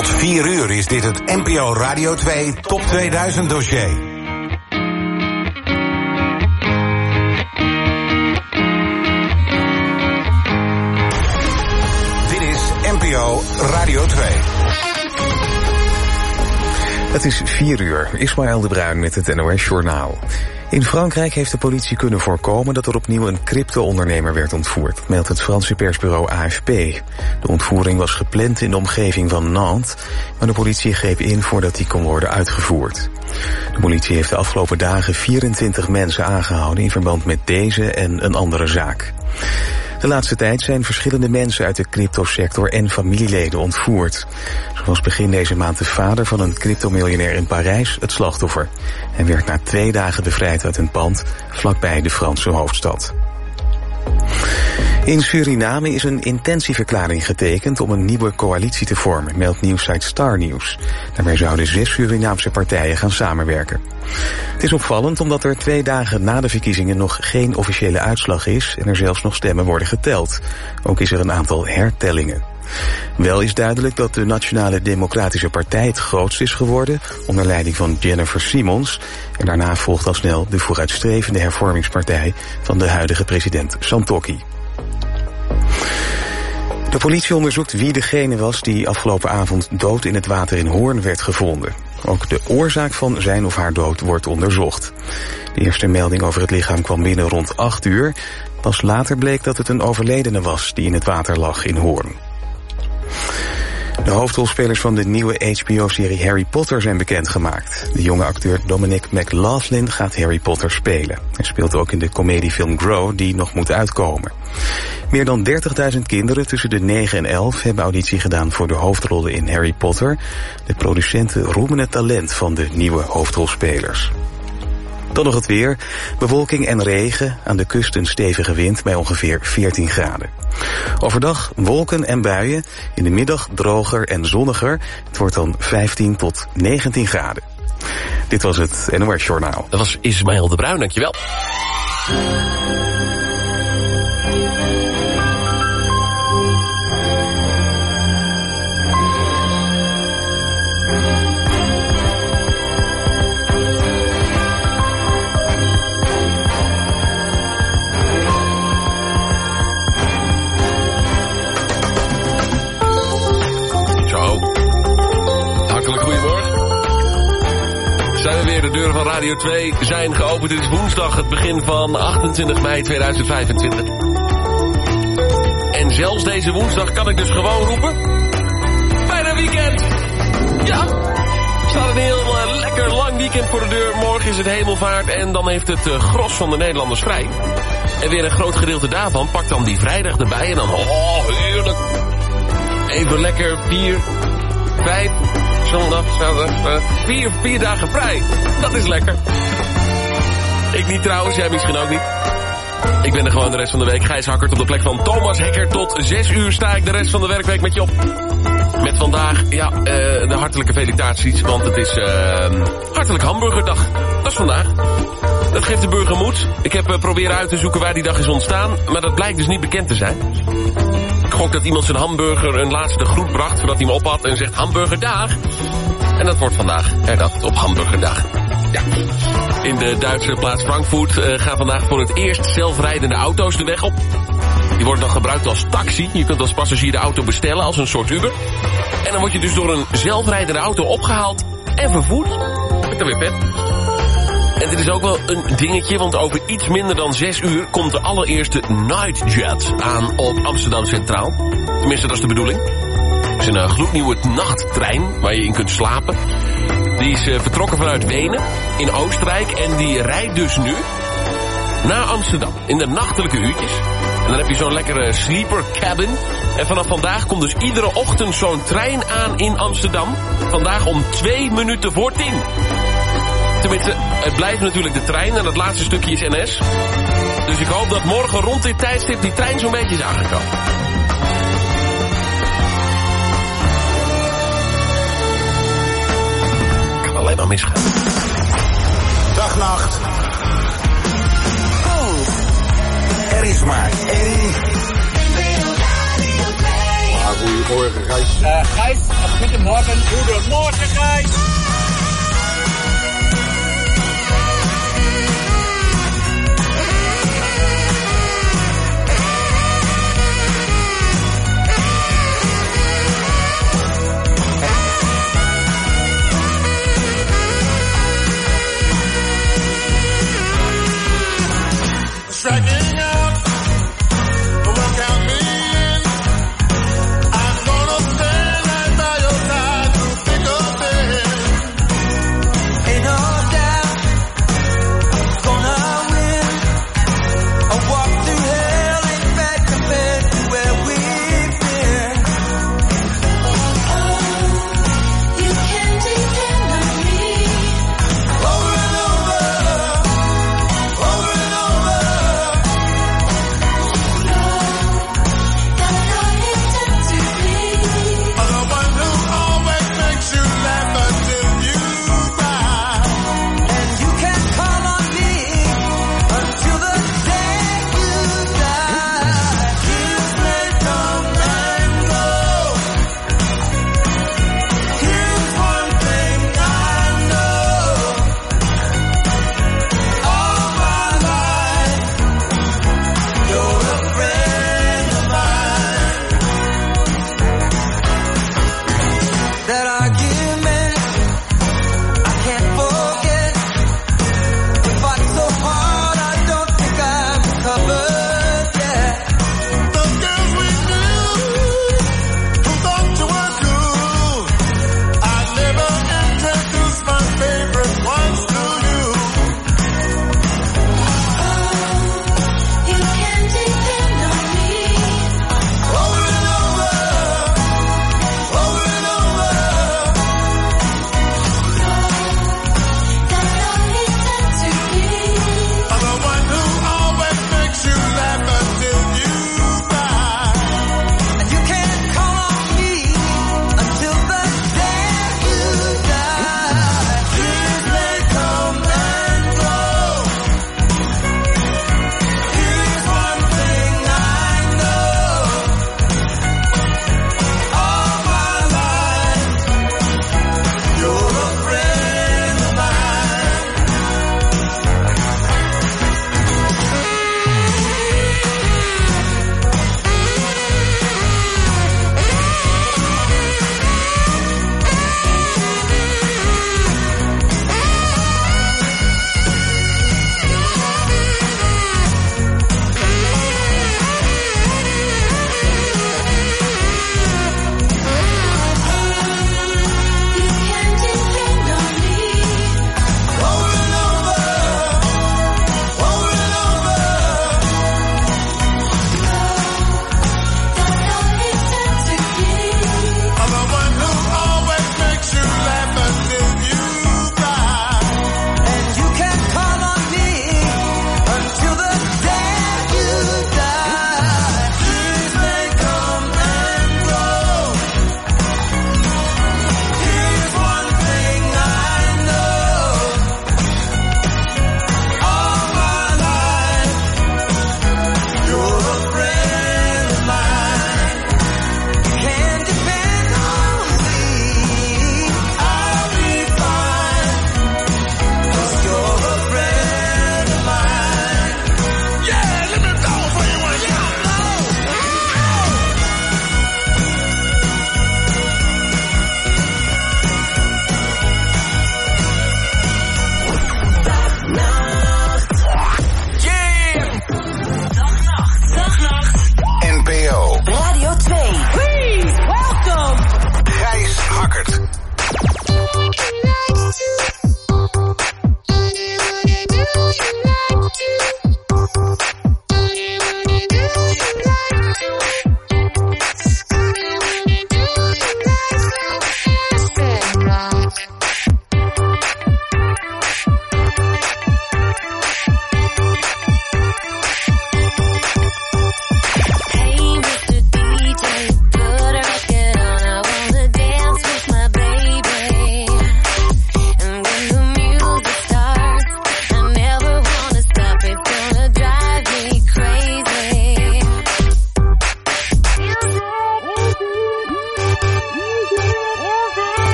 Tot 4 uur is dit het NPO Radio 2 Top 2000 dossier. Dit is NPO Radio 2. Het is 4 uur. Ismaël de Bruin met het NOS Journaal. In Frankrijk heeft de politie kunnen voorkomen dat er opnieuw een crypto-ondernemer werd ontvoerd, meldt het Franse persbureau AFP. De ontvoering was gepland in de omgeving van Nantes, maar de politie greep in voordat die kon worden uitgevoerd. De politie heeft de afgelopen dagen 24 mensen aangehouden in verband met deze en een andere zaak. De laatste tijd zijn verschillende mensen uit de cryptosector en familieleden ontvoerd. Zo was begin deze maand de vader van een cryptomiljonair in Parijs het slachtoffer. Hij werd na 2 dagen bevrijd uit een pand vlakbij de Franse hoofdstad. In Suriname is een intentieverklaring getekend om een nieuwe coalitie te vormen, meldt nieuwssite Star News. Daarbij zouden 6 Surinaamse partijen gaan samenwerken. Het is opvallend omdat er 2 dagen na de verkiezingen nog geen officiële uitslag is en er zelfs nog stemmen worden geteld. Ook is er een aantal hertellingen. Wel is duidelijk dat de Nationale Democratische Partij het grootst is geworden, onder leiding van Jennifer Simons. En daarna volgt al snel de vooruitstrevende hervormingspartij van de huidige president Santokki. De politie onderzoekt wie degene was die afgelopen avond dood in het water in Hoorn werd gevonden. Ook de oorzaak van zijn of haar dood wordt onderzocht. De eerste melding over het lichaam kwam binnen rond 8 uur. Pas later bleek dat het een overledene was die in het water lag in Hoorn. De hoofdrolspelers van de nieuwe HBO-serie Harry Potter zijn bekendgemaakt. De jonge acteur Dominic McLaughlin gaat Harry Potter spelen. Hij speelt ook in de comediefilm Grow, die nog moet uitkomen. Meer dan 30.000 kinderen tussen de 9 en 11 hebben auditie gedaan voor de hoofdrollen in Harry Potter. De producenten roemen het talent van de nieuwe hoofdrolspelers. Dan nog het weer. Bewolking en regen. Aan de kust een stevige wind bij ongeveer 14 graden. Overdag wolken en buien. In de middag droger en zonniger. Het wordt dan 15 tot 19 graden. Dit was het NOS Journaal. Dat was Ismaël de Bruin, dankjewel. De deuren van Radio 2 zijn geopend. Het is woensdag, het begin van 28 mei 2025. En zelfs deze woensdag kan ik dus gewoon roepen: bijna weekend! Ja, er staat een heel lekker lang weekend voor de deur. Morgen is het hemelvaart en dan heeft het gros van de Nederlanders vrij. En weer een groot gedeelte daarvan pakt dan die vrijdag erbij en dan, oh, heerlijk. Even lekker 4, 5... zondag, zaterdag, 4 dagen vrij. Dat is lekker. Ik niet trouwens, jij misschien ook niet. Ik ben er gewoon de rest van de week. Gijs Hakkert op de plek van Thomas Hekker. Tot 6 uur sta ik de rest van de werkweek met je op. Met vandaag, de hartelijke felicitaties. Want het is hartelijk hamburgerdag. Dat is vandaag. Dat geeft de burger moed. Ik heb proberen uit te zoeken waar die dag is ontstaan. Maar dat blijkt dus niet bekend te zijn. Ik gok dat iemand zijn hamburger een laatste groet bracht voordat hij hem op had en zegt hamburgerdag. En dat wordt vandaag herdacht op hamburgerdag. Ja. In de Duitse plaats Frankfurt gaan vandaag voor het eerst zelfrijdende auto's de weg op. Die worden dan gebruikt als taxi. Je kunt als passagier de auto bestellen als een soort Uber. En dan word je dus door een zelfrijdende auto opgehaald en vervoerd. Dat is dan weer vet. En dit is ook wel een dingetje, want over iets minder dan 6 uur komt de allereerste Nightjet aan op Amsterdam Centraal. Tenminste, dat is de bedoeling. Het is een gloednieuwe nachttrein waar je in kunt slapen. Die is vertrokken vanuit Wenen in Oostenrijk en die rijdt dus nu naar Amsterdam in de nachtelijke uurtjes. En dan heb je zo'n lekkere sleeper cabin. En vanaf vandaag komt dus iedere ochtend zo'n trein aan in Amsterdam. Vandaag om 2 minuten voor 10. Tenminste, het blijft natuurlijk de trein en het laatste stukje is NS. Dus ik hoop dat morgen rond dit tijdstip die trein zo'n beetje is aangekomen. Kan alleen maar misgaan. Dag, nacht. Er is maar één. Goedemorgen, Gijs. Gijs, goedemorgen. Goedemorgen, Gijs. Striking out, well, count me in. I'm gonna stand right by your side through thick or thin.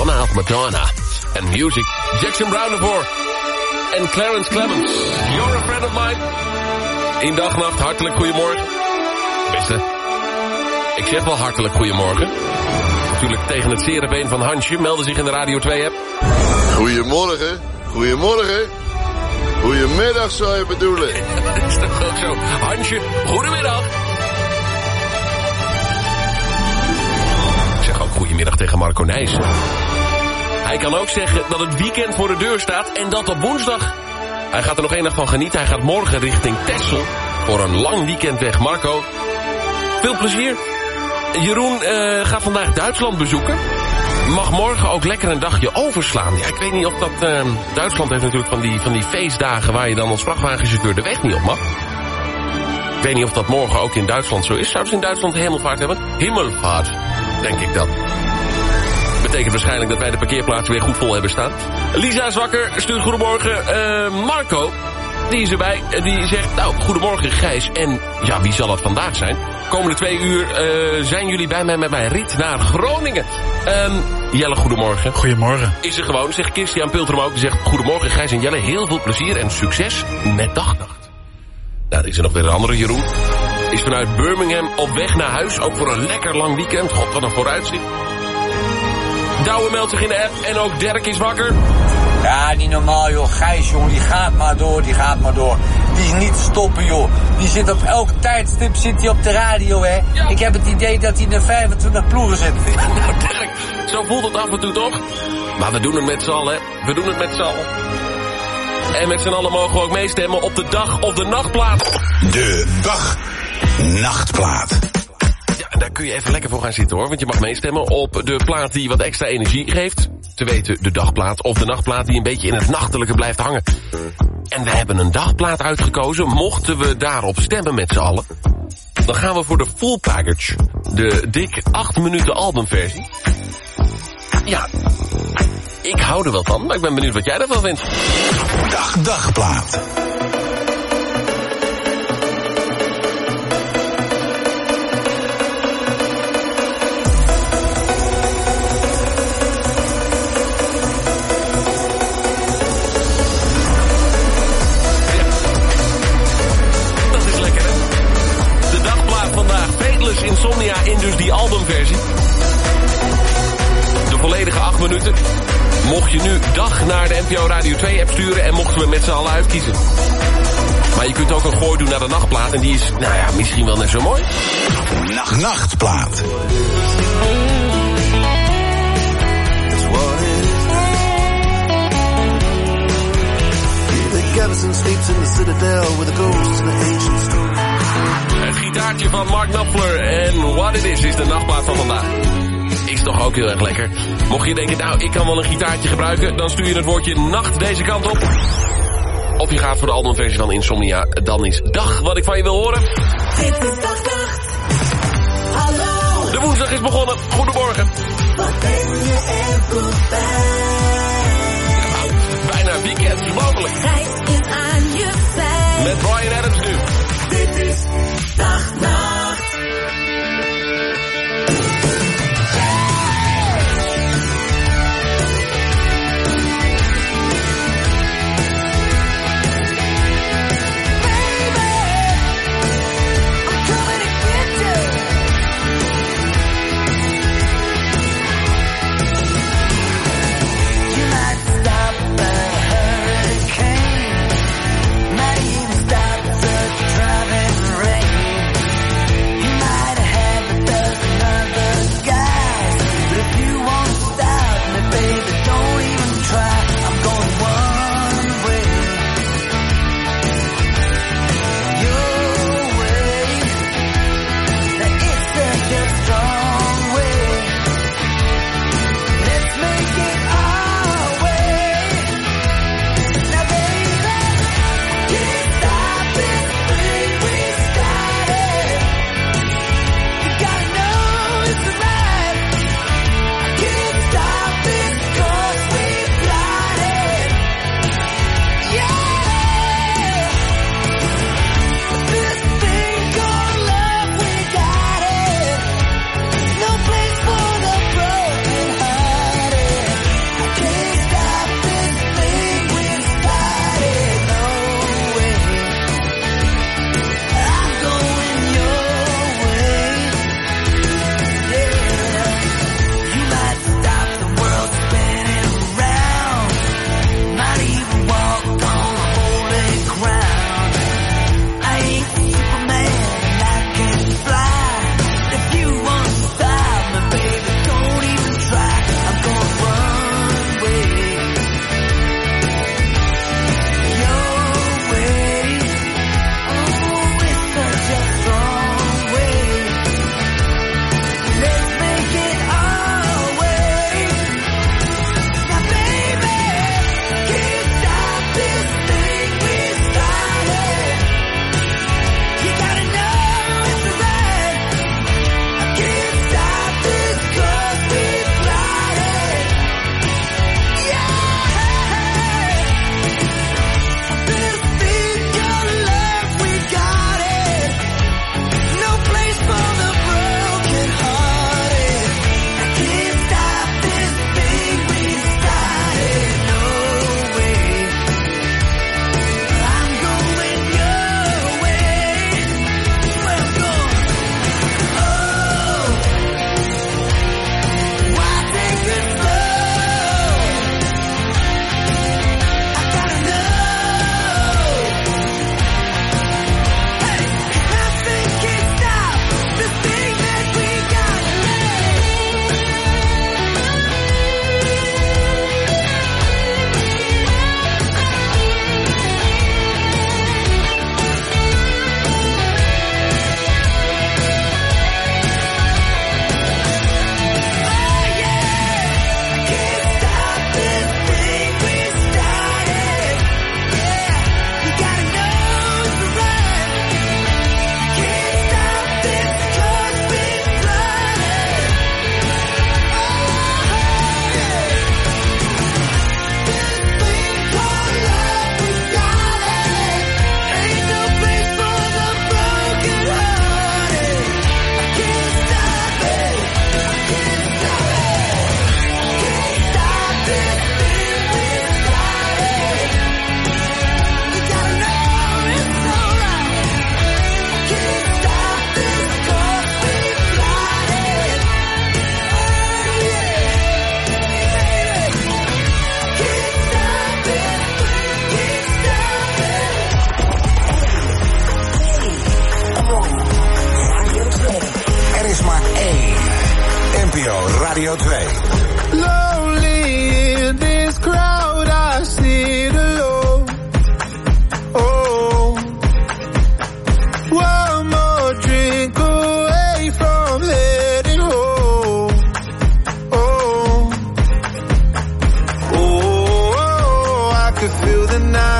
Madonna of Madonna. En music, Jackson Browne ervoor. En Clarence Clemens, You're a Friend of Mine. In dag, nacht, hartelijk goedemorgen. Beste, ik zeg wel hartelijk goedemorgen. Natuurlijk tegen het zere been van Hansje melden zich in de Radio 2-app. Goedemorgen, goedemorgen. Goedemiddag zou je bedoelen. Dat is toch ook zo. Hansje, goedemiddag. Ik zeg ook goedemiddag tegen Marco Nijssen. Hij kan ook zeggen dat het weekend voor de deur staat en dat op woensdag. Hij gaat er nog één dag van genieten. Hij gaat morgen richting Texel voor een lang weekend weg. Marco, veel plezier. Jeroen gaat vandaag Duitsland bezoeken. Mag morgen ook lekker een dagje overslaan. Ja, ik weet niet of dat... Duitsland heeft natuurlijk van die feestdagen waar je dan als vrachtwagenchauffeur de weg niet op mag. Ik weet niet of dat morgen ook in Duitsland zo is. Zouden ze in Duitsland hemelvaart hebben? Hemelvaart, denk ik dat. Betekent waarschijnlijk dat wij de parkeerplaatsen weer goed vol hebben staan. Lisa is wakker, stuurt goedemorgen. Marco, die is erbij. Die zegt, nou, goedemorgen Gijs. En ja, wie zal dat vandaag zijn? Komende 2 uur zijn jullie bij mij met mijn rit naar Groningen. Jelle, goedemorgen. Goedemorgen. Is er gewoon, zegt Christian Pultrum ook. Die zegt, goedemorgen Gijs en Jelle. Heel veel plezier en succes met dagnacht. Nou, er is er nog weer een andere. Jeroen is vanuit Birmingham op weg naar huis. Ook voor een lekker lang weekend. God, wat een vooruitzicht. Douwe meldt zich in de app en ook Dirk is wakker. Ja, niet normaal, joh. Gijs, jongen, die gaat maar door, die gaat maar door. Die is niet te stoppen, joh. Die zit op elk tijdstip zit hij op de radio, hè. Ja. Ik heb het idee dat hij in de 25 ploegen zit. Nou, Dirk, zo voelt het af en toe toch? Maar we doen het met z'n allen, hè. We doen het met z'n allen. En met z'n allen mogen we ook meestemmen op de dag- of de nachtplaat. De dag-nachtplaat. Ja, en daar kun je even lekker voor gaan zitten, hoor. Want je mag meestemmen op de plaat die wat extra energie geeft. Te weten de dagplaat of de nachtplaat die een beetje in het nachtelijke blijft hangen. En we hebben een dagplaat uitgekozen. Mochten we daarop stemmen met z'n allen, dan gaan we voor de full package. De dik 8 minuten albumversie. Ja, ik hou er wel van, maar ik ben benieuwd wat jij ervan vindt. Dagplaat. Insomnia in dus die albumversie. De volledige 8 minuten. Mocht je nu dag naar de NPO Radio 2 app sturen en mochten we met z'n allen uitkiezen. Maar je kunt ook een gooi doen naar de nachtplaat en die is, nou ja, misschien wel net zo mooi. Nachtplaat. Een gitaartje van Mark Knopfler en What It Is de nachtplaat van vandaag. Is toch ook heel erg lekker. Mocht je denken, nou, ik kan wel een gitaartje gebruiken, dan stuur je het woordje nacht deze kant op. Of je gaat voor de albumversie van Insomnia, dan is dag wat ik van je wil horen. Dit is Dagnacht. Hallo. De woensdag is begonnen. Goedemorgen. Wat ben je er goed bij? Bijna weekend, mogelijk. Gijs is aan je zij. Met Brian Adams nu. Dit is Dagnacht.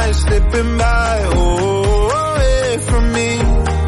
night slipping by, away from me.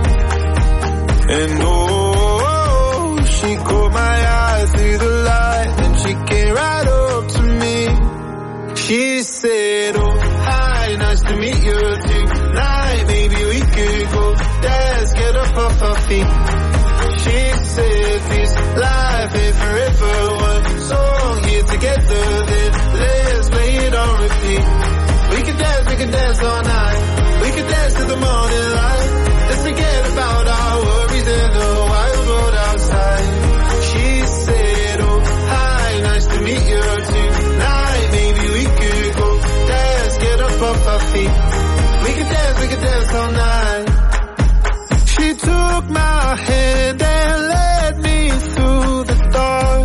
And she caught my eye through the light, and she came right up to me. She said, oh, hi, nice to meet you tonight. Maybe we could go dance, get up off our feet. She said, this life ain't forever. One song here together, then let's play it on repeat. We could dance all night. We could dance to the morning light. Let's forget about our worries in the wild world outside. She said, oh, hi, nice to meet you tonight. Maybe we could go dance, get up off our feet. We could dance all night. She took my hand and led me through the dark.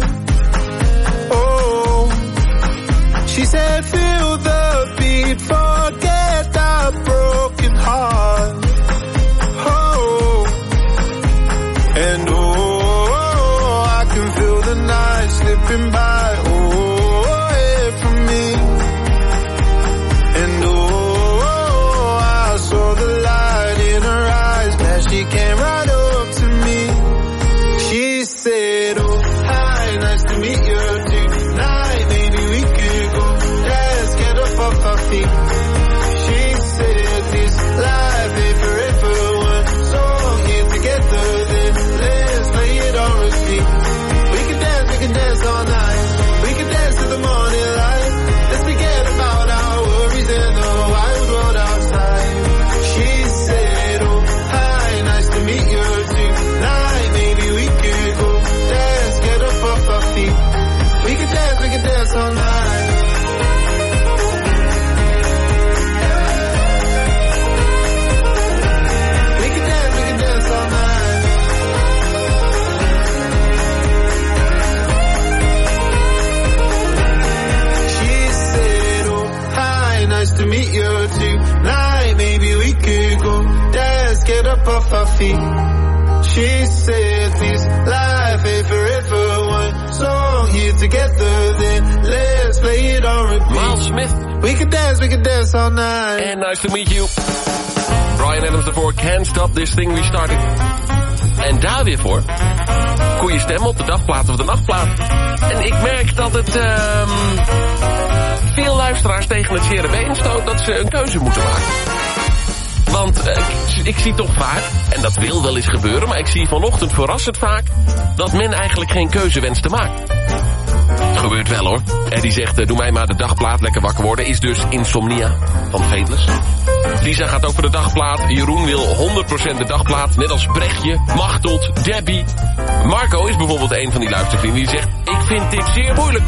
Oh, she said, feel the beat, forget that broken heart. Oh, and I can feel the night slipping by, away from me. And I saw the light in her eyes, that she came right up to me. She said, oh, hi, nice to meet you tonight. Maybe we could go dance, get up off our feet. She said, this life ain't forever. One song here together, then let's play it on repeat. We can dance all night. We can dance to the morning light. Let's forget about our worries in the wild world outside. She said, oh, hi, nice to meet you tonight. Maybe we could go dance, get up off our feet. We can dance all night. We can dance all night. She said, oh, hi, nice to meet you tonight. Maybe we could go dance, get up off our feet. She said, this life ain't forever. One song here together, then let's play it on repeat. Miles Smith. We can dance all night. And nice to meet you. Bryan Adams ervoor, Can't Stop This Thing We Started. En daar weer voor. Goeie stem op de dagplaat of de nachtplaat. En ik merk dat het veel luisteraars tegen het zere been stoot dat ze een keuze moeten maken. Want ik zie toch vaak, en dat wil wel eens gebeuren, maar ik zie vanochtend verrassend vaak dat men eigenlijk geen keuze wenst te maken. Het gebeurt wel hoor. En die zegt, doe mij maar de dagplaat, lekker wakker worden, is dus Insomnia van Fateless. Lisa gaat ook voor de dagplaat. Jeroen wil 100% de dagplaat, net als Brechtje, Machteld, Debbie. Marco is bijvoorbeeld een van die luistervrienden die zegt, ik vind dit zeer moeilijk.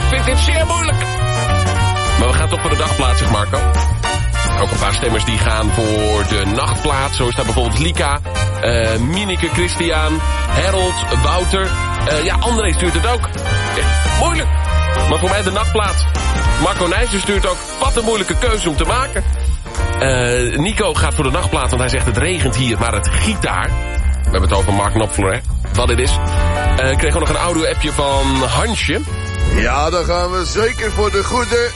Maar we gaan toch voor de dagplaat, zegt Marco. Ook een paar stemmers die gaan voor de nachtplaat. Zo is daar bijvoorbeeld Lika, Mineke, Christian, Harold, Wouter. André stuurt het ook. Echt moeilijk. Maar voor mij de nachtplaat. Marco Nijssen stuurt ook, wat een moeilijke keuze om te maken. Nico gaat voor de nachtplaat, want hij zegt het regent hier, maar het giet daar. We hebben het over Mark Knopfler, hè. Wat dit is. Ik kreeg ook nog een audio-appje van Hansje. Ja, dan gaan we zeker voor de goede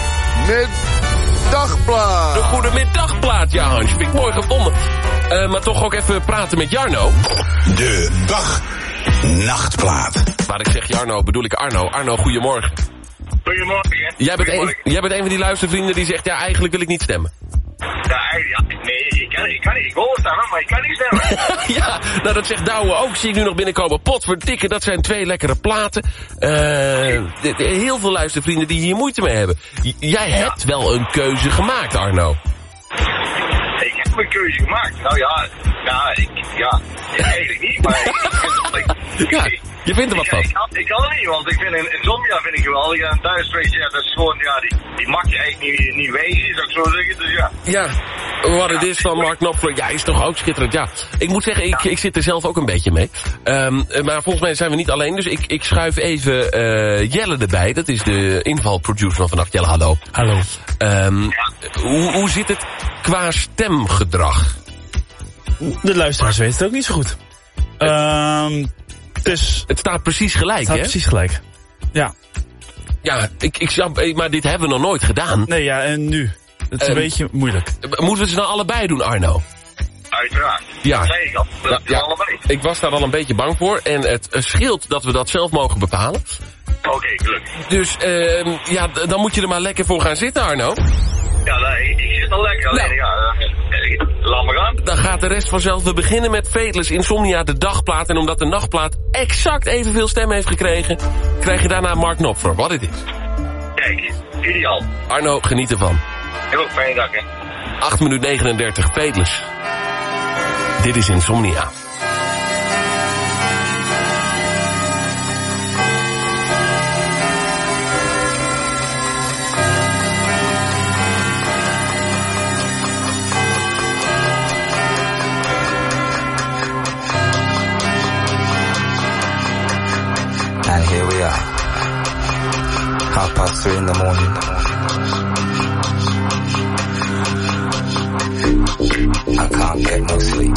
middagplaat. De goede middagplaat, ja Hans, vind ik mooi gevonden. Maar toch ook even praten met Jarno. De dag-nachtplaat. Waar ik zeg Jarno, bedoel ik Arno. Arno, goedemorgen. Goedemorgen, hè. Jij bent een van die luistervrienden die zegt, ja, eigenlijk wil ik niet stemmen. Nee, ik kan niet. Ik wil stemmen, maar ik kan niet stemmen. Ja, nou dat zegt Douwe ook, zie ik nu nog binnenkomen. Potverdikke, dat zijn 2 lekkere platen. Heel veel luistervrienden die hier moeite mee hebben. Jij hebt wel een keuze gemaakt, Arno. Ik heb een keuze gemaakt. Nou ja, eigenlijk niet, maar je vindt er wat van. Ik kan het niet, want ik vind Insomnia vind ik geweldig. En Dire Straits, ja, dat is gewoon, die mag je eigenlijk niet wezen, zou ik zo zeggen, dus ja. Ja, wat het is van Mark Knopfler, ja, is toch ook schitterend, ja. Ik moet zeggen, ik zit er zelf ook een beetje mee. Maar volgens mij zijn we niet alleen, dus ik schuif even Jelle erbij. Dat is de invalproducer van vannacht. Jelle, hallo. Hallo. Hoe zit het qua stemgedrag? De luisteraars weten het ook niet zo goed. Het staat precies gelijk, hè? Het staat precies gelijk. Ja. Ja, maar dit hebben we nog nooit gedaan. Nee, ja, en nu? Het is een beetje moeilijk. Moeten we ze nou allebei doen, Arno? Uiteraard. Ja. Dat zei ik al. Dat is allebei. Ik was daar al een beetje bang voor. En het scheelt dat we dat zelf mogen bepalen. Oké, gelukkig. Dus dan moet je er maar lekker voor gaan zitten, Arno. Ja, ik zit al lekker. Alleen, laat maar gaan. Dan gaat de rest vanzelf. We beginnen met Fateless Insomnia, de dagplaat. En omdat de nachtplaat exact evenveel stemmen heeft gekregen, krijg je daarna Mark Knopfler. Wat het is. Kijk, ideaal. Arno, geniet ervan. Heb ook een fijne dag, hè. 8 minuten 39, Fateless. Dit is Insomnia. And here we are, 3:30 in the morning. I can't get no sleep.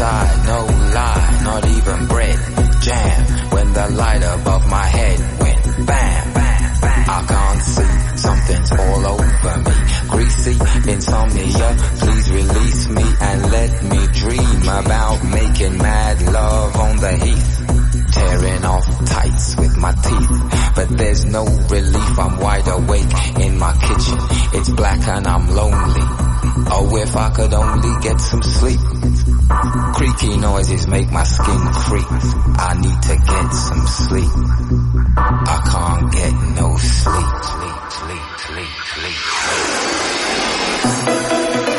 inside, no lie, not even bread. Jam, when the light above my head went bam, bam, bam. I can't see, something's all over me. Greasy insomnia, please release me and let me dream about making mad love on the heath. Tearing off tights with my teeth, but there's no relief. I'm wide awake in my kitchen. It's black and I'm lonely. Oh, if I could only get some sleep. Creaky noises make my skin creep. I need to get some sleep. I can't get no sleep. Sleep, sleep, sleep, sleep.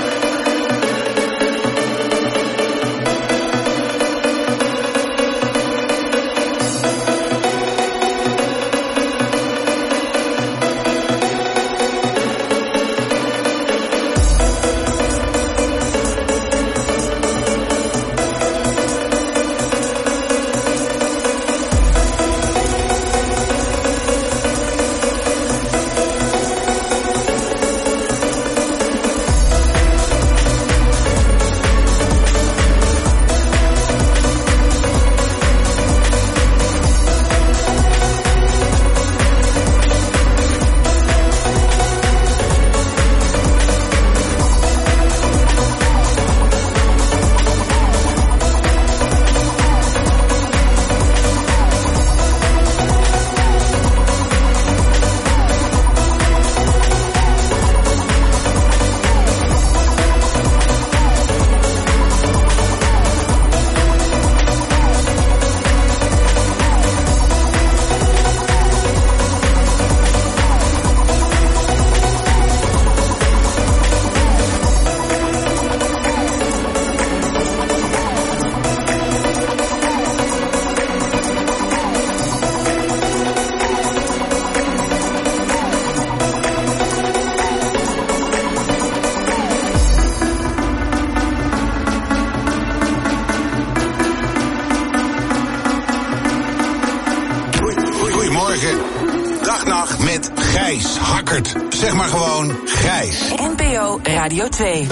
Zeg maar gewoon Gijs. NPO Radio 2.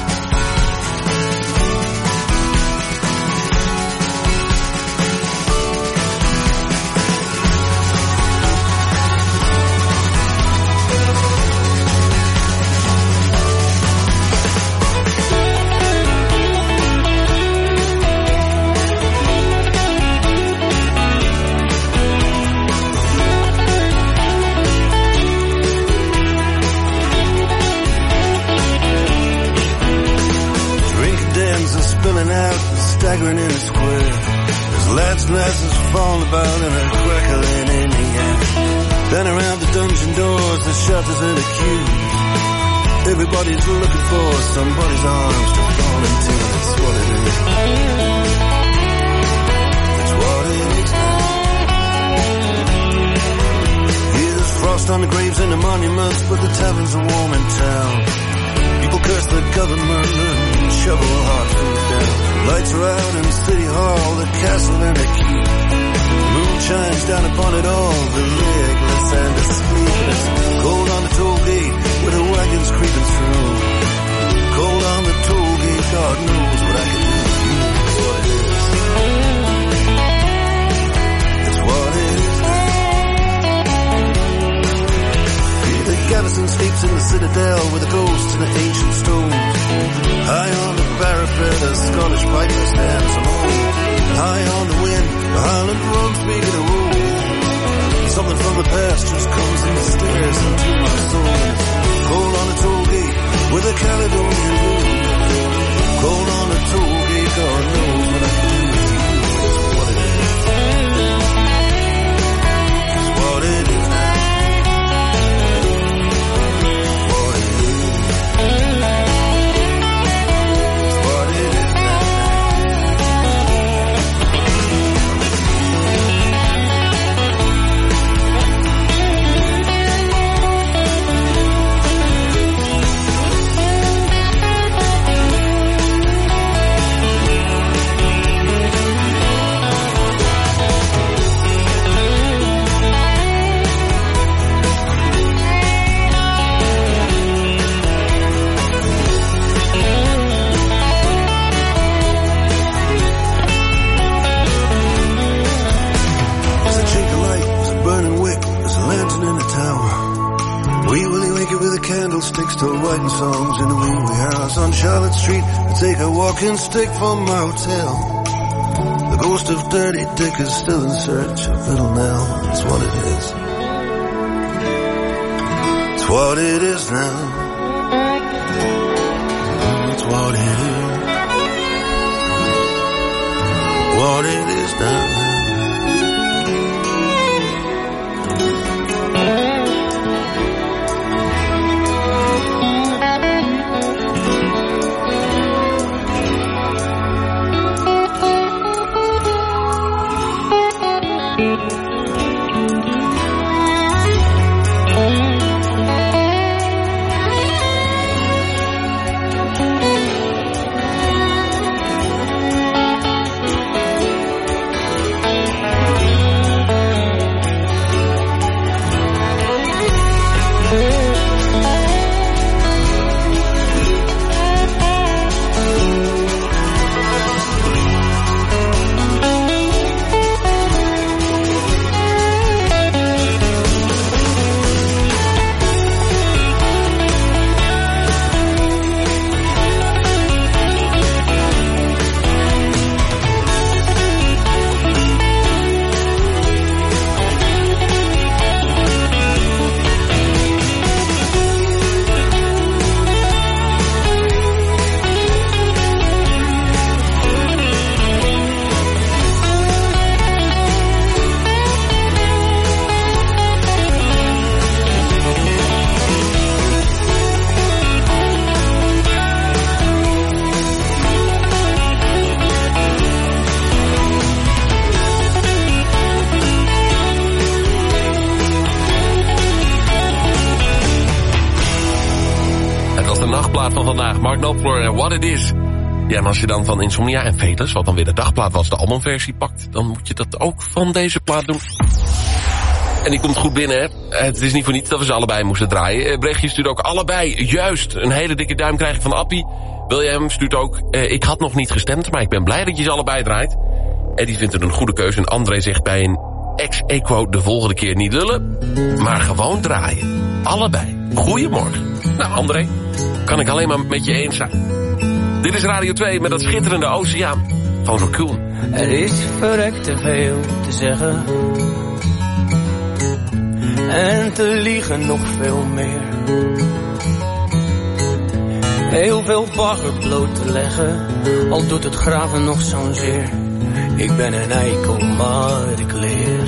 Staggering in the square, there's lads and lasses falling about and a crackling in the air. Then around the dungeon doors, the shutters and the queues. Everybody's looking for somebody's arms to fall into. That's what it is. That's what it is now. Yeah, there's frost on the graves and the monuments, but the taverns are warm in town. People curse the government and shovel hard food down. Lights are out in City Hall, the castle and the keep. The moon shines down upon it all, the legless and the sleepless. Cold on the toll gate, with the wagons creeping through. Cold on the toll gate, God knows what I can do for you. That's what it is. That's what it is now. Yeah, the garrison sleeps in the citadel with the ghosts and the ancient stones. High on the parapet, a Scottish piper stands alone. And high on the wind, the Highland drums begin to roll. Something from the past just comes and stares into my soul. Cold on the toll gate with a Caledonian moon. Cold on the toll gate, God knows what I can do with you. That's what it is. That's what it is now. sticks to writing songs in the Wee house on Charlotte Street. I take a walking stick from my hotel. The ghost of Dirty Dick is still in search of Little Nell. It's what it is. It's what it is now. It's what it is. What it is now. Mark Knopfler en What It Is. Ja, en als je dan van Insomnia en Velus, wat dan weer de dagplaat was, de albumversie pakt, dan moet je dat ook van deze plaat doen. En die komt goed binnen, hè. Het is niet voor niets dat we ze allebei moesten draaien. Brechtje stuurt ook allebei juist een hele dikke duim krijg ik van Appie. William stuurt ook, ik had nog niet gestemd, maar ik ben blij dat je ze allebei draait. Eddie vindt het een goede keuze en André zegt bij een ex-equo de volgende keer niet lullen, maar gewoon draaien. Allebei. Goedemorgen. Nou, André, kan ik alleen maar met je eens zijn. Dit is Radio 2 met dat schitterende oceaan van Raccoon. Er is verrekt te veel te zeggen en te liegen nog veel meer. Heel veel bagger bloot te leggen, al doet het graven nog zo'n zeer. Ik ben een eikel, maar ik leer.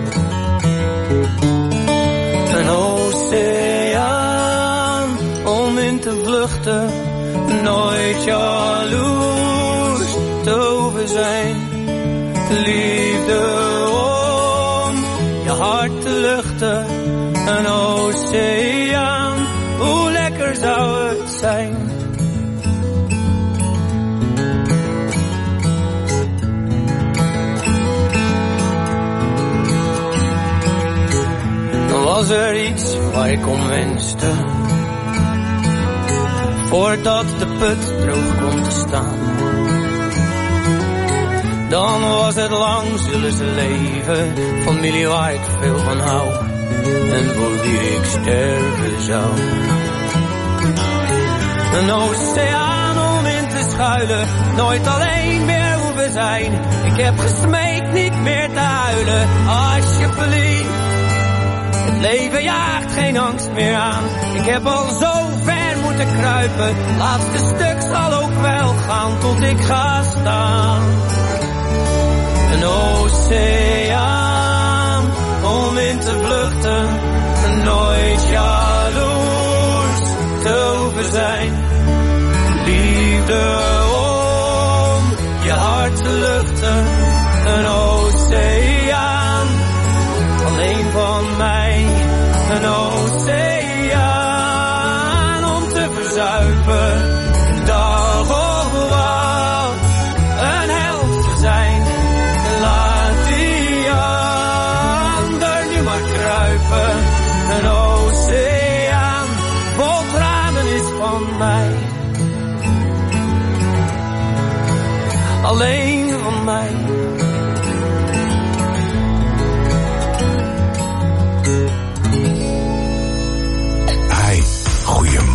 Een oceaan om in te vluchten, nooit jaloers te over zijn. Liefde om je hart te luchten, een oceaan, hoe lekker zou het zijn. Dan was er iets waar ik om wenste, voordat de put droog komt te staan. Dan was het lang, zullen ze leven, familie waar ik veel van hou en voor wie ik sterven zou. Een oceaan om in te schuilen, nooit alleen meer hoeven zijn. Ik heb gesmeekt niet meer te huilen, alsjeblieft. Het leven jaagt geen angst meer aan, ik heb al zo ver moeten kruipen. Laatste stuk zal ook wel gaan tot ik ga staan. Een oceaan om in te vluchten, nooit jaloers te hoeven zijn. Liefde om je hart te luchten, een oceaan alleen van mij. Een oceaan om te verzuipen, dag of wat, een held te zijn. Laat die ander nu maar kruipen. Een oceaan vol tranen is van mij, alleen van mij. Hi, goedemorgen.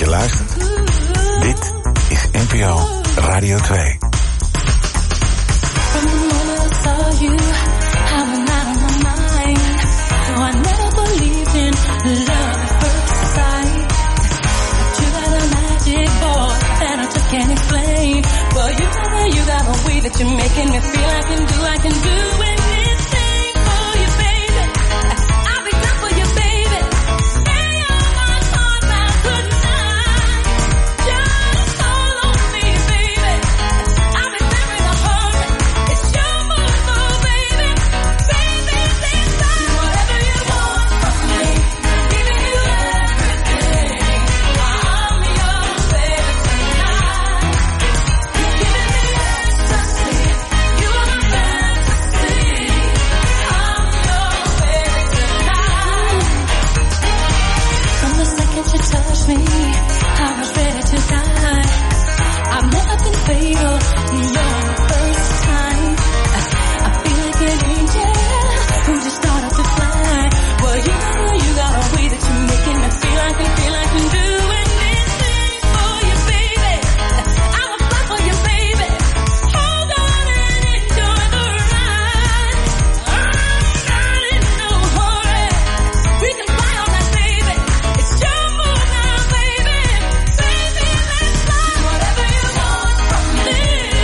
je luistert. Dit is NPO Radio 2. From the moment I saw you, I went out of my mind. No, I never believed in love at first sight. But you got a magic voice that I just can't explain. Well, you got a way that you're making me feel I can do anything for you, baby. I'll be down for you, baby. Say you're my heart now tonight. Just call on me, baby. I'll be there in a hurry. It's your move, baby. Baby, this time, whatever you want from me, giving you everything. I'm your baby tonight. You're giving me ecstasy. You are my fantasy. I'm your baby tonight. From the second you touched me, I was ready to die. I've never been fatal, you're the first time. I feel like an angel who just started to fly. Well, you got a way that you're making me feel I can do anything for you, baby. I will fly for you, baby. Hold on and enjoy the ride. I'm not in no hurry. We can fly all night, baby. It's your move now, baby. Baby, let's fly. Whatever you want from me.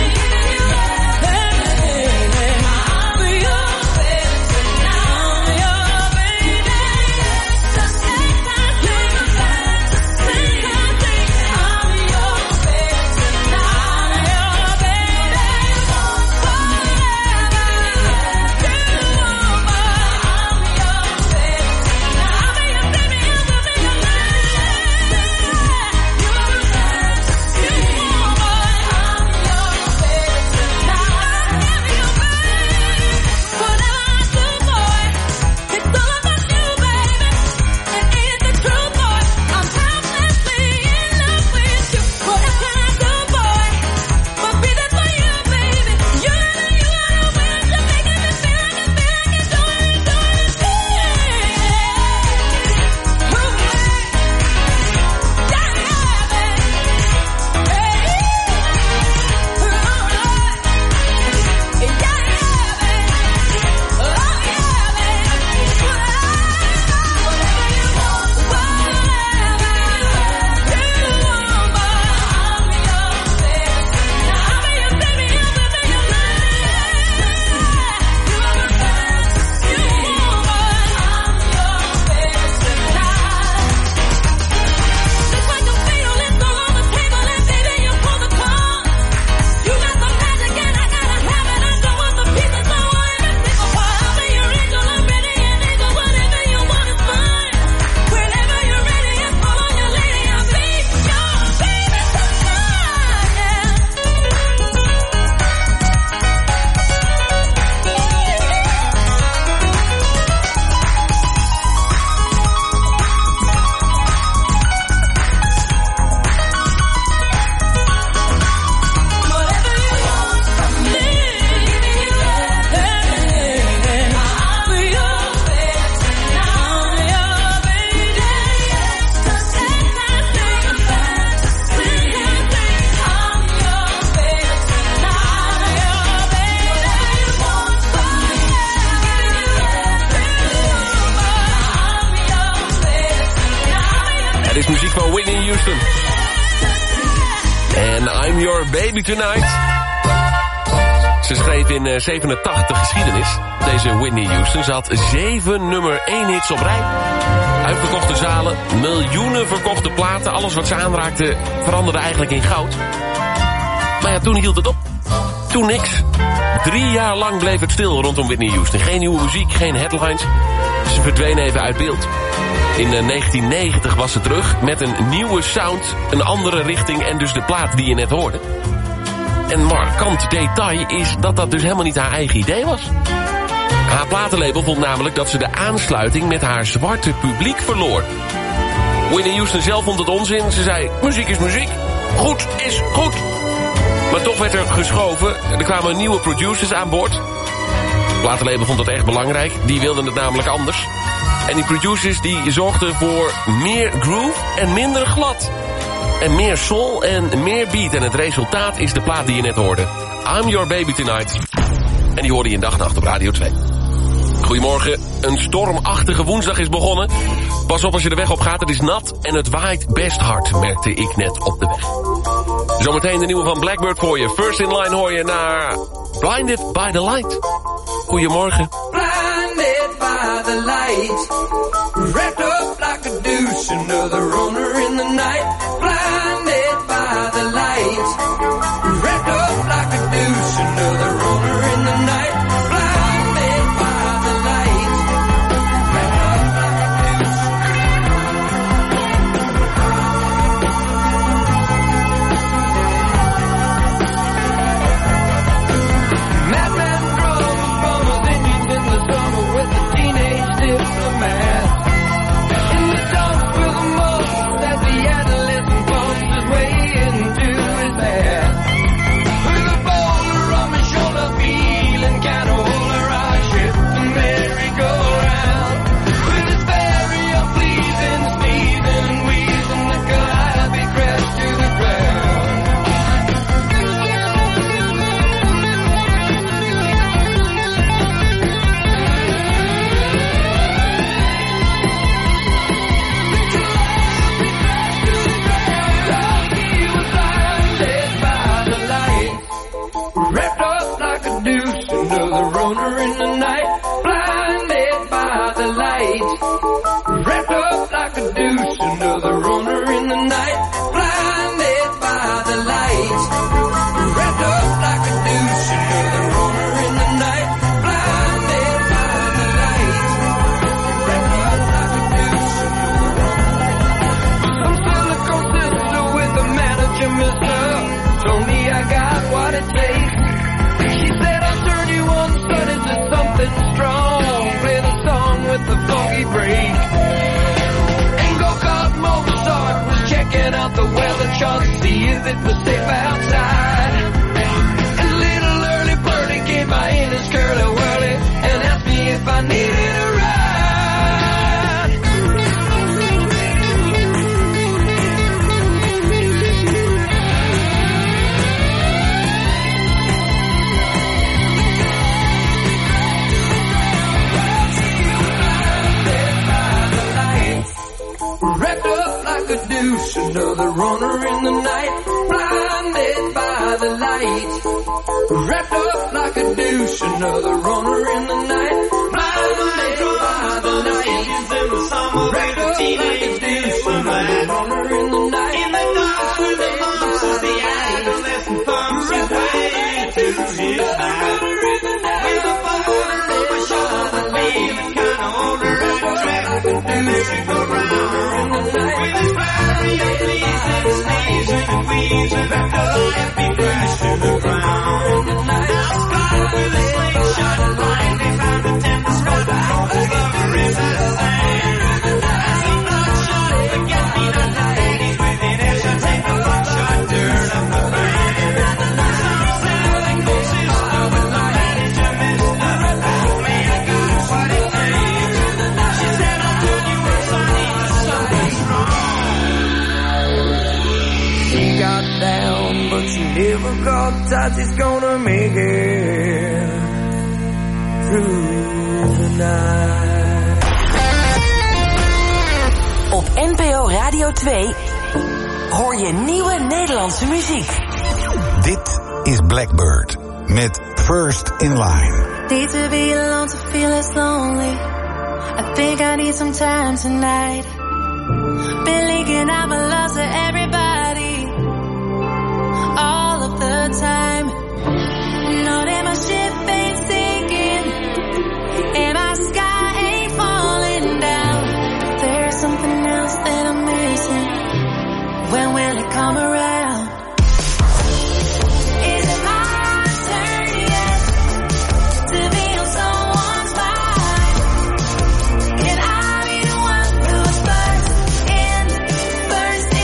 I'll be your baby tonight. Your baby. Just take that thing, fantasy. I'm your baby tonight. Your baby. Het is muziek van Whitney Houston. En I'm Your Baby Tonight. Ze schreef in 87 geschiedenis, deze Whitney Houston. Ze had 7 nummer 1 hits op rij. Uitverkochte zalen, miljoenen verkochte platen. Alles wat ze aanraakte veranderde eigenlijk in goud. Maar ja, toen hield het op. Toen niks. 3 jaar lang bleef het stil rondom Whitney Houston. Geen nieuwe muziek, geen headlines. Ze verdween even uit beeld. In 1990 was ze terug met een nieuwe sound, een andere richting en dus de plaat die je net hoorde. En markant detail is dat dat dus helemaal niet haar eigen idee was. Haar platenlabel vond namelijk dat ze de aansluiting met haar zwarte publiek verloor. Whitney Houston zelf vond het onzin. Ze zei, muziek is muziek. Goed is goed. Maar toch werd er geschoven. Er kwamen nieuwe producers aan boord. Het platenlabel vond dat echt belangrijk. Die wilden het namelijk anders. En die producers die zorgden voor meer groove en minder glad. En meer soul en meer beat. En het resultaat is de plaat die je net hoorde. I'm Your Baby Tonight. En die hoorde je in Dag en Nacht op Radio 2. Goedemorgen. Een stormachtige woensdag is begonnen. Pas op als je de weg op gaat. Het is nat en het waait best hard, merkte ik net op de weg. Zometeen de nieuwe van Blackbird voor je. First in line hoor je naar Blinded by the Light. Goedemorgen. Blinded by the light, wrapped up like a douche, another runner in the night. Blinded by the light, wrapped up like a douche, another runner in the night. Blinded by the light, wrapped up like a douche. Madman drums from his Indians in the summer with a teenage diplomat. In the dumps with a most as the adolescent bumps his way into his path. With a boulder on my shoulder, feeling kind of older, I shift the merry-go-round. With his very unpleasing sneezing and wheezing, the calliope crashed to the ground. Wrapped up like a deuce, another runner in the night. Blinded by the light. Wrapped up like a deuce, another runner in the night. Blinded by the light. Wrapped up like a deuce, another runner in the night. Blinded by the light. Wrapped up like a deuce, another runner. Some silicone sister with a manager, mister, told me I got what it takes. She said I'll turn you on, son, into something strong. Play the song with the funky break. And go-kart Mozart was checking out the weather chart to see if it was safe outside. And little early birdie came by in his curly whirly and asked me if I needed a ride. Wrapped up like a deuce, another runner in the night. Blinded by the light. Wrapped up like a deuce, another runner in the night. Blinded by the light. Wrapped up like a deuce, another runner in the night. In the dark with the monks as the adolescent thumbs his way to his night. With a boulder on my shoulder, feeling kinda older and trapped like a merry-go-round. With his very unpleasing sneezing and wheezing, the calliope crashed to the ground. Outside with a slingshot and blindly found a tender spot over his sand. As he bloodshot forget-me-not ladies within earshot, take a buckshot, turn up the band. Some silicone sister with the manager, mister, told me I got what it takes. She said I'll turn you on, sonny, to something strong. She got down, but she never got tight. She's gonna make it through the night. Op NPO Radio 2 hoor je nieuwe Nederlandse muziek. Dit is Blackbird met First in Line. Need to be alone to feel less lonely. I think I need some time tonight. Been leaking out my love to everybody all of the time. Know that my ship ain't sinking and my sky ain't falling down. There's something else that I'm missing. When will it come around? Is it my turn yet to be on someone's mind? Can I be the one who's first in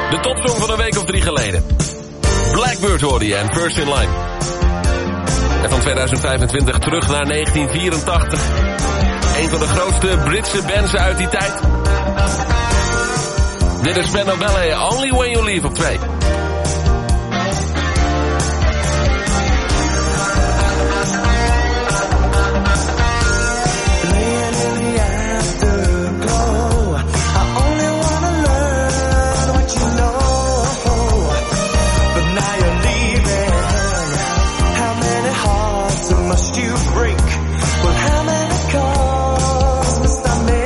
De topsong van een week of 3 geleden. Blackbird hoorde je en First in Line. En van 2025 terug naar 1984. Een van de grootste Britse bands uit die tijd. Dit is Spandau Ballet, Only When You Leave op 2.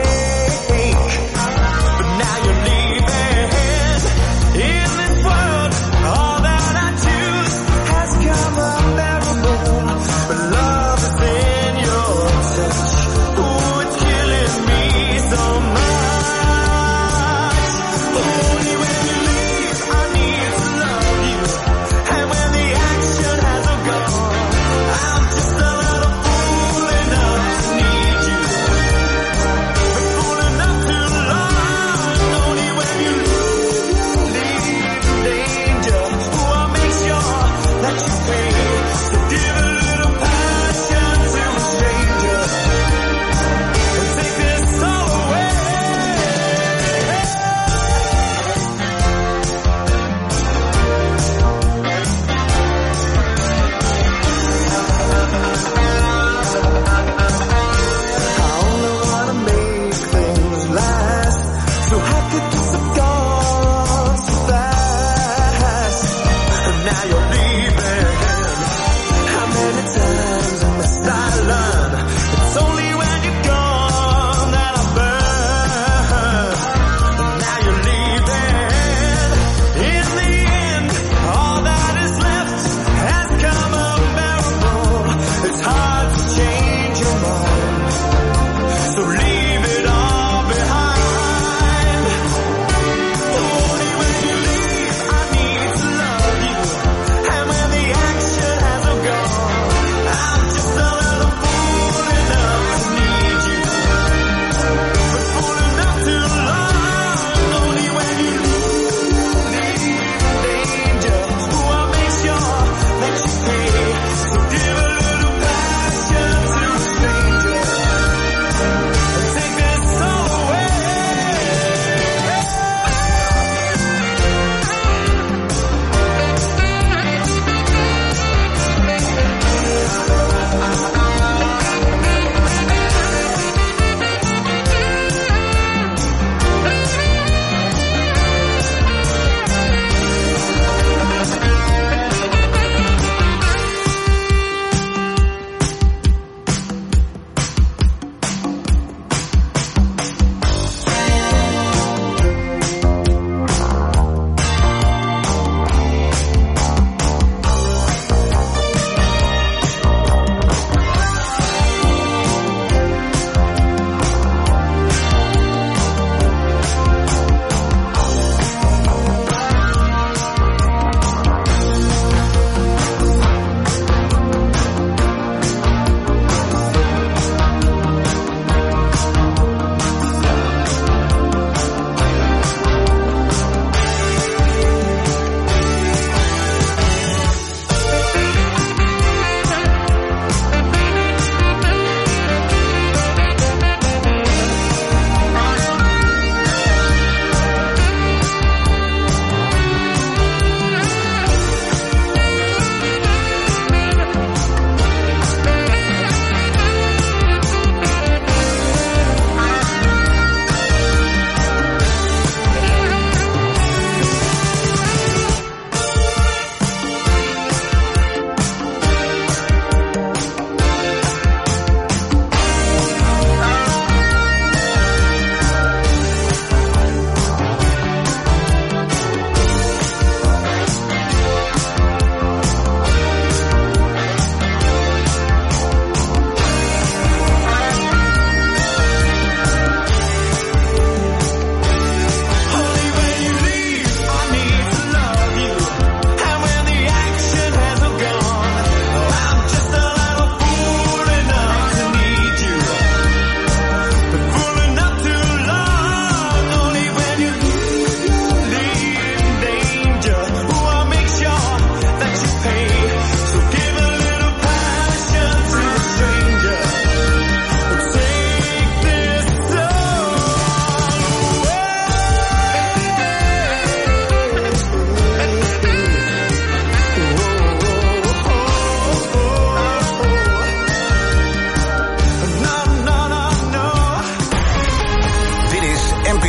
World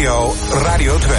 NPO Radio 2.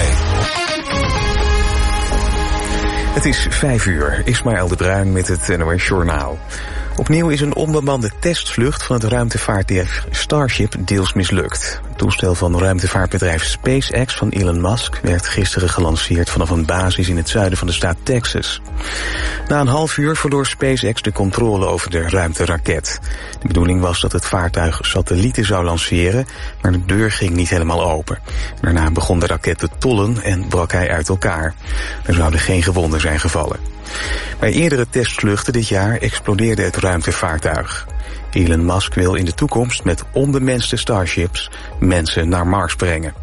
Het is 5:00. Ismaël de Bruin met het NOS Journaal. Opnieuw is een onbemande testvlucht van het ruimtevaartdienst Starship deels mislukt. Het toestel van ruimtevaartbedrijf SpaceX van Elon Musk werd gisteren gelanceerd vanaf een basis in het zuiden van de staat Texas. Na een half uur verloor SpaceX de controle over de ruimteraket. De bedoeling was dat het vaartuig satellieten zou lanceren, maar de deur ging niet helemaal open. Daarna begon de raket te tollen en brak hij uit elkaar. Er zouden geen gewonden zijn gevallen. Bij eerdere testvluchten dit jaar explodeerde het ruimtevaartuig. Elon Musk wil in de toekomst met onbemenste Starships mensen naar Mars brengen.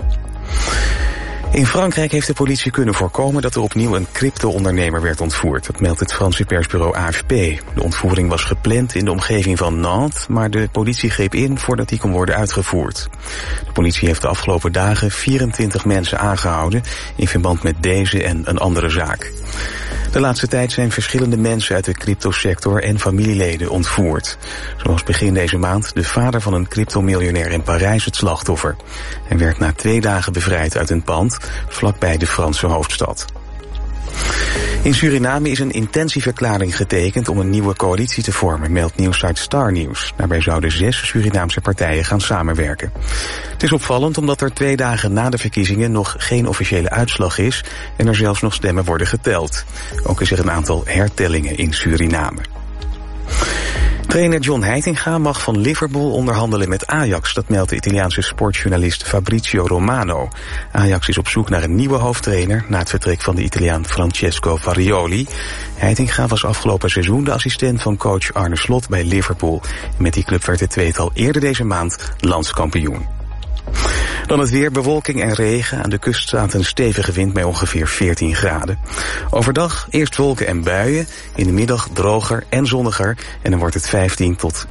In Frankrijk heeft de politie kunnen voorkomen dat er opnieuw een crypto-ondernemer werd ontvoerd. Dat meldt het Franse persbureau AFP. De ontvoering was gepland in de omgeving van Nantes, maar de politie greep in voordat die kon worden uitgevoerd. De politie heeft de afgelopen dagen 24 mensen aangehouden in verband met deze en een andere zaak. De laatste tijd zijn verschillende mensen uit de cryptosector en familieleden ontvoerd. Zoals begin deze maand de vader van een cryptomiljonair in Parijs het slachtoffer. Hij werd na 2 dagen bevrijd uit een pand vlakbij de Franse hoofdstad. In Suriname is een intentieverklaring getekend om een nieuwe coalitie te vormen, meldt nieuwssite Star News. Daarbij zouden 6 Surinaamse partijen gaan samenwerken. Het is opvallend omdat er 2 dagen na de verkiezingen nog geen officiële uitslag is en er zelfs nog stemmen worden geteld. Ook is er een aantal hertellingen in Suriname. Trainer John Heitinga mag van Liverpool onderhandelen met Ajax. Dat meldt de Italiaanse sportjournalist Fabrizio Romano. Ajax is op zoek naar een nieuwe hoofdtrainer na het vertrek van de Italiaan Francesco Farioli. Heitinga was afgelopen seizoen de assistent van coach Arne Slot bij Liverpool. Met die club werd het tweetal eerder deze maand landskampioen. Dan het weer, bewolking en regen. Aan de kust staat een stevige wind bij ongeveer 14 graden. Overdag eerst wolken en buien. In de middag droger en zonniger. En dan wordt het 15 tot